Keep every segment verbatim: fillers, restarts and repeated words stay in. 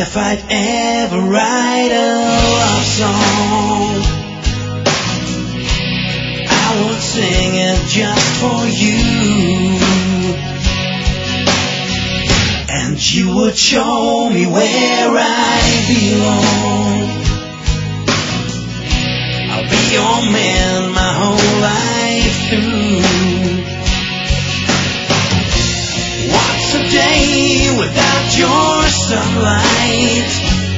if I'd ever write a love song, I would sing it just for you, and you would show me where I belong. I'll be your man my whole life through. What's a day without your sunlight?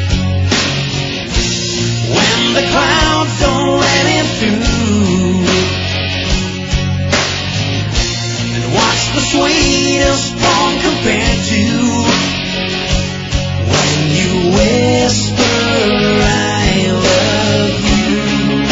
When the clouds don't let it through. And what's the sweetest song compared to when you whisper I love you?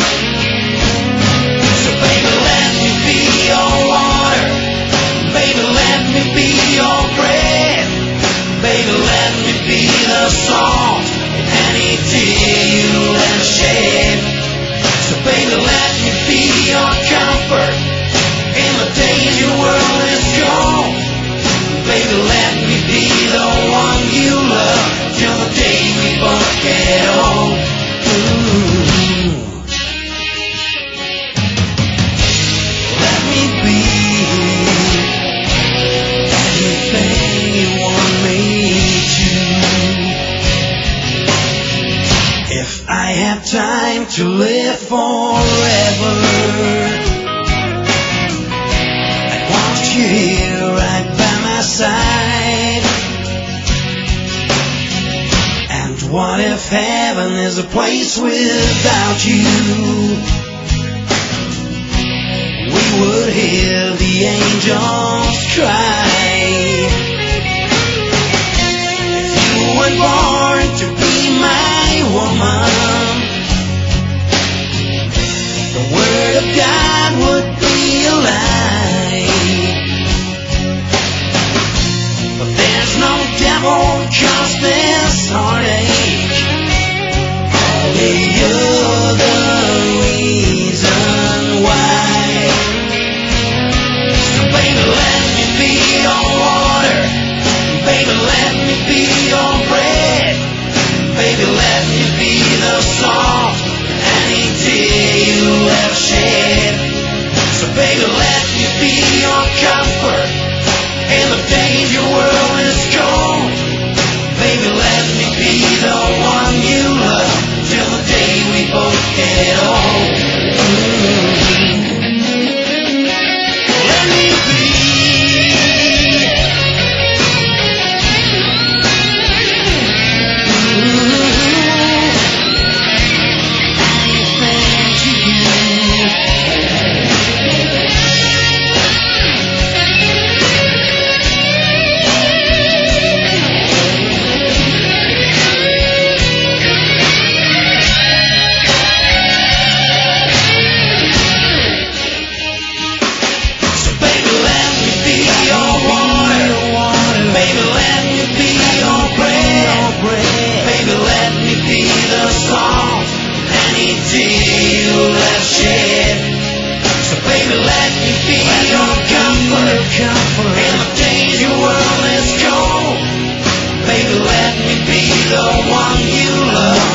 So baby, let me be your water. Baby, let me be your bread. Baby, let me be the salt in any tear you ever shed. So baby, let me be your comfort in the days your world is gone. Baby, let me be the one you love till the day we both get old. Ooh. Let me be anything you want me to. If I had time to live forever, I'd want you here right by my side. And what if heaven is a place without you? We would hear the angels cry. If you were born to be my woman, the word of God would be a lie. But there's no devil cause this heartache. Only you're the reason why. So baby, let me be your water. Baby, let me be your bread. Baby, let me be the salt in any tear you ever shed. So baby, let me be your comfort in the days your world is gone. Baby, let me be the one you love till the day we both get old. Mm-hmm. Let me be the one you love